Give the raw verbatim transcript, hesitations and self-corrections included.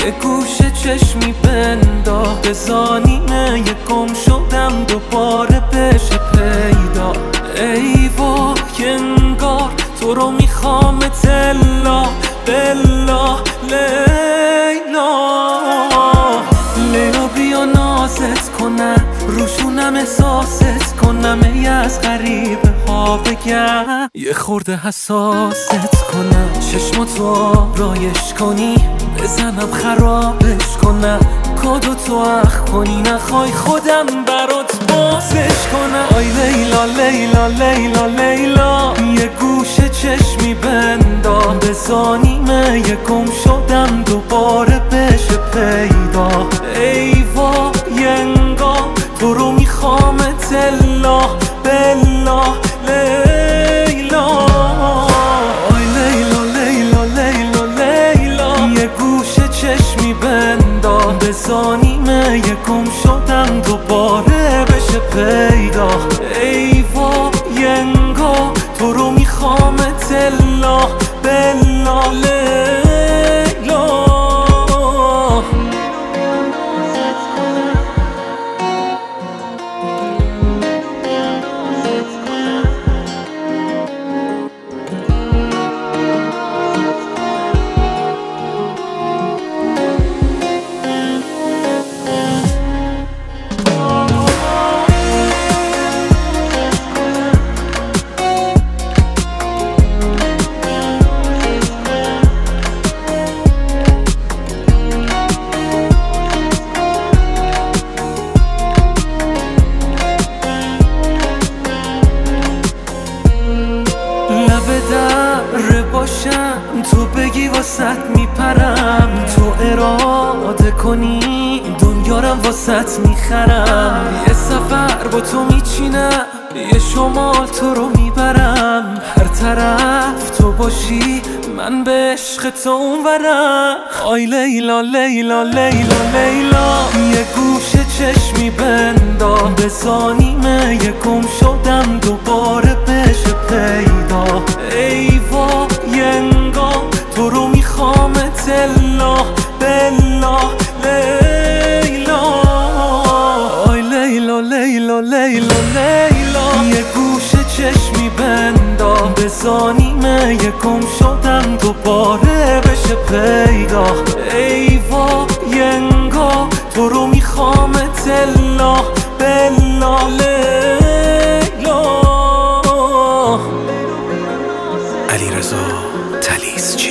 یه گوشه چشمی بندا به زانینه یه گم شدم دوباره بشه پیدا. ای وای انگار تو رو میخوام تلا بلا لیلا. لیلا بیا نازت کنم روشونم احساست کنم ای از غریبه ها بگم یه خورده حساست کنم چشماتو رایش کنی بزنم خرابش کنم کادو تو اخ کنی نخوای خودم برات بازش کنم. آی لیلا لیلا لیلا لیلا یه گوشه چشمی بندا به زانیمه یه گم شدم دوباره بشه پیدا. ای وای انگار تو رو میخوام تلا بلا لیلا. آی لیلا لیلا لیلا لیلا یه گوشه چشمی بندا به زانیمه یه گم شدم دوباره بشه پیدا. ای وای انگار تو رو میخوام تلا بلا لیلا. در باشم تو بگی واسط میپرم تو اراده کنی دنیارم واسط میخرم. یه سفر با تو میچینم یه شمال تو رو میبرم هر طرف تو باشی من به عشق تو اونورم. آی لیلا لیلا لیلا لیلا یه گوشه چشمی بندا به زانیمه یه گم شدم دوباره بشه پیدا. ای وای انگار تو رو میخوام تلا بلا لیلا. آی لیلا لیلا لیلا لیلا یه گوشه چشمی بندا به زانیمه یه گم شدم دوباره بشه پیدا. ای وای انگار تو رو میخوام تلا بلا لیلا. علیرضا تلیسچی.